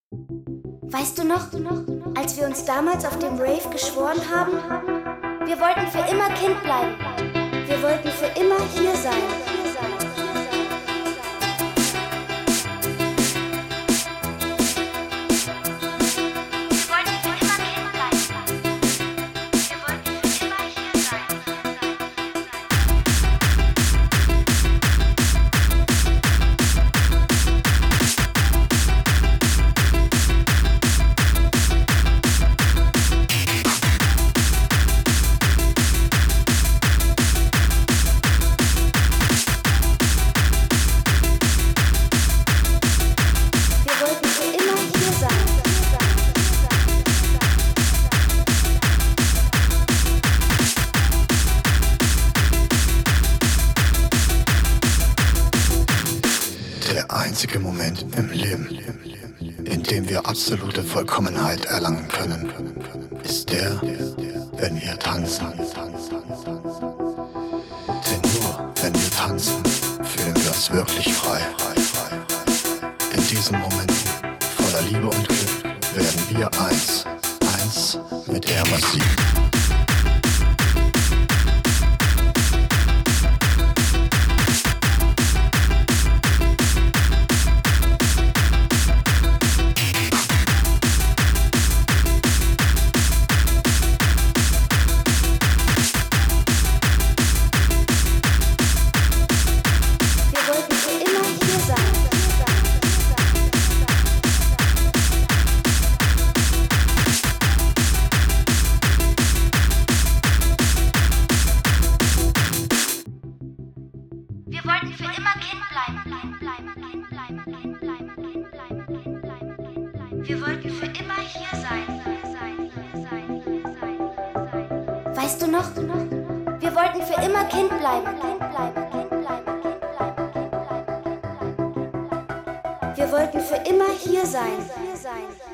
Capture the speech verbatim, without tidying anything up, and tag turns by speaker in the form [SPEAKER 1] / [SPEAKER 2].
[SPEAKER 1] Weißt du noch, als wir uns damals auf dem Rave geschworen haben? Wir wollten für immer Kind bleiben. Wir wollten für immer hier sein.
[SPEAKER 2] Der einzige Moment im Leben, in dem wir absolute Vollkommenheit erlangen können, ist der, wenn wir tanzen. Denn nur wenn wir tanzen, fühlen wir uns wirklich frei. In diesen Momenten voller Liebe und Glück werden wir eins, eins mit der Musik.
[SPEAKER 1] Wir wollten für immer Kind bleiben. Wir wollten für immer hier sein. Weißt du noch? Wir wollten für immer Kind bleiben. Wir wollten für immer hier sein.